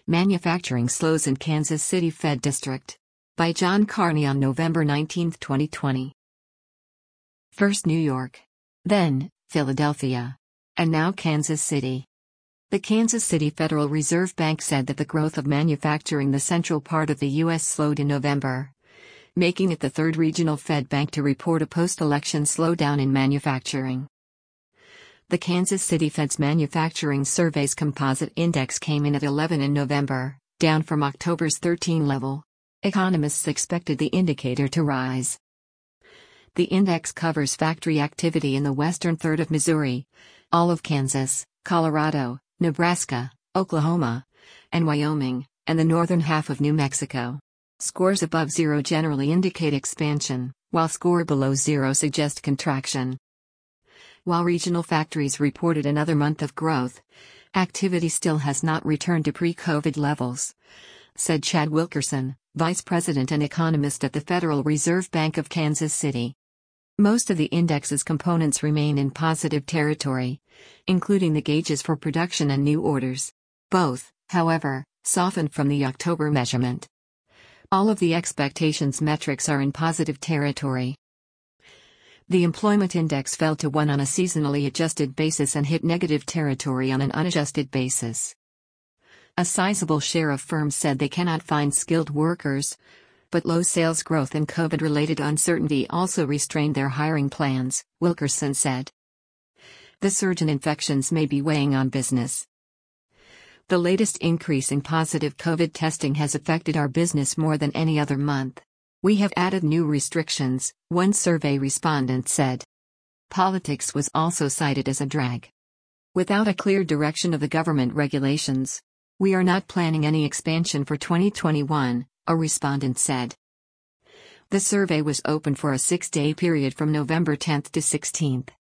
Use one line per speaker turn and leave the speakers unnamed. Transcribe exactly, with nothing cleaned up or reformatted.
Manufacturing Slows in Kansas City Fed District. By John Carney on November nineteenth, twenty twenty. First New York. Then, Philadelphia. And now Kansas City. The Kansas City Federal Reserve Bank said that the growth of manufacturing the central part of the U S slowed in November, making it the third regional Fed bank to report a post-election slowdown in manufacturing. The Kansas City Fed's Manufacturing Survey's Composite Index came in at eleven in November, down from October's thirteen level. Economists expected the indicator to rise. The index covers factory activity in the western third of Missouri, all of Kansas, Colorado, Nebraska, Oklahoma, and Wyoming, and the northern half of New Mexico. Scores above zero generally indicate expansion, while scores below zero suggest contraction. While regional factories reported another month of growth, activity still has not returned to pre-COVID levels, said Chad Wilkerson, vice president and economist at the Federal Reserve Bank of Kansas City. Most of the index's components remain in positive territory, including the gauges for production and new orders. Both, however, softened from the October measurement. All of the expectations metrics are in positive territory. The employment index fell to one on a seasonally adjusted basis and hit negative territory on an unadjusted basis. A sizable share of firms said they cannot find skilled workers, but low sales growth and COVID-related uncertainty also restrained their hiring plans, Wilkerson said. The surge in infections may be weighing on business. The latest increase in positive COVID testing has affected our business more than any other month. We have added new restrictions, one survey respondent said. Politics was also cited as a drag. Without a clear direction of the government regulations, we are not planning any expansion for twenty twenty-one, a respondent said. The survey was open for a six-day period from November tenth to sixteenth.